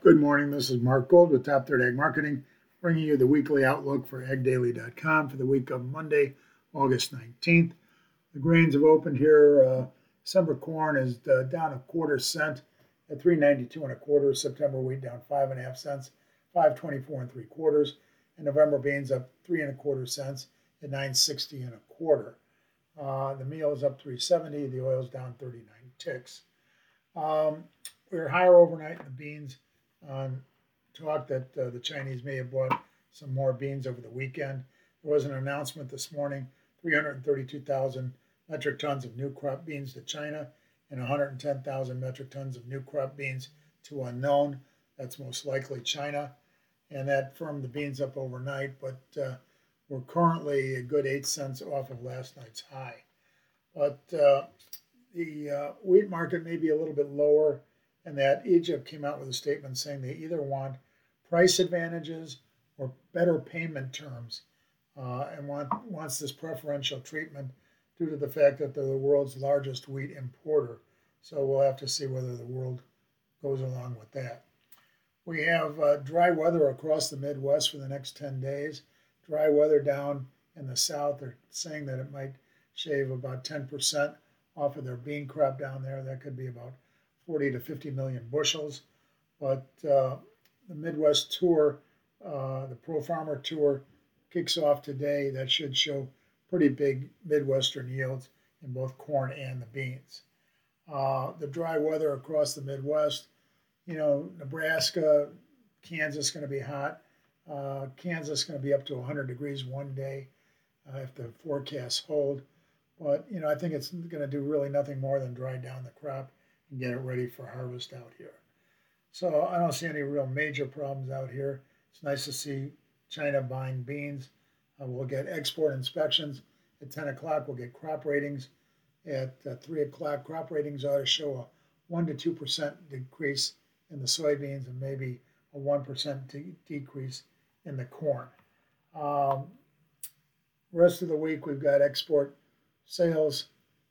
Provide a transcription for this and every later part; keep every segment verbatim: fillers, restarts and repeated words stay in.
Good morning. This is Mark Gold with Top Third Ag Marketing, bringing you the weekly outlook for ag daily dot com for the week of Monday, August nineteenth. The grains have opened here. Uh, December corn is uh, down a quarter cent at three ninety-two and a quarter. September wheat down five and a half cents, five twenty-four and three quarters. And November beans up three and a quarter cents at nine sixty and a quarter. Uh, the meal is up three seventy. The oil's down thirty-nine ticks. Um, we were higher overnight in the beans on talk that uh, the Chinese may have bought some more beans over the weekend. There was an announcement this morning, three hundred thirty-two thousand metric tons of new crop beans to China and one hundred ten thousand metric tons of new crop beans to unknown. That's most likely China. And that firmed the beans up overnight, but uh, we're currently a good eight cents off of last night's high. But uh, the uh, wheat market may be a little bit lower, and that Egypt came out with a statement saying they either want price advantages or better payment terms, uh, and want, wants this preferential treatment due to the fact that they're the world's largest wheat importer. So we'll have to see whether the world goes along with that. We have uh, dry weather across the Midwest for the next ten days. Dry weather down in the south. They're saying that it might shave about ten percent off of their bean crop down there. That could be about forty to fifty million bushels. But uh, the Midwest tour, uh, the Pro Farmer Tour, kicks off today. That should show pretty big Midwestern yields in both corn and the beans. Uh, the dry weather across the Midwest, you know, Nebraska, Kansas going to be hot. Uh, Kansas going to be up to one hundred degrees one day uh, if the forecasts hold. But, you know, I think it's going to do really nothing more than dry down the crop and get it ready for harvest out here. So I don't see any real major problems out here. It's nice to see China buying beans. Uh, we'll get export inspections at ten o'clock. We'll get crop ratings at uh, three o'clock. Crop ratings ought to show a one to two percent decrease in the soybeans and maybe a one percent de- decrease in the corn. Um, rest of the week, we've got export sales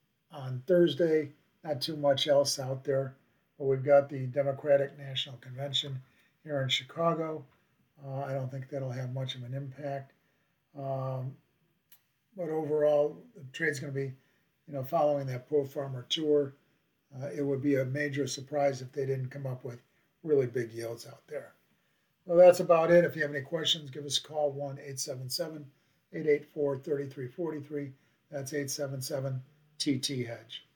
on Thursday. Not too much else out there, but we've got the Democratic National Convention here in Chicago. Uh, I don't think that'll have much of an impact. Um, but overall, the trade's going to be, you know, following that Pro Farmer Tour. Uh, it would be a major surprise if they didn't come up with really big yields out there. Well, that's about it. If you have any questions, give us a call, one eight seven seven, eight eight four, three three four three. That's eight seven seven T T Hedge.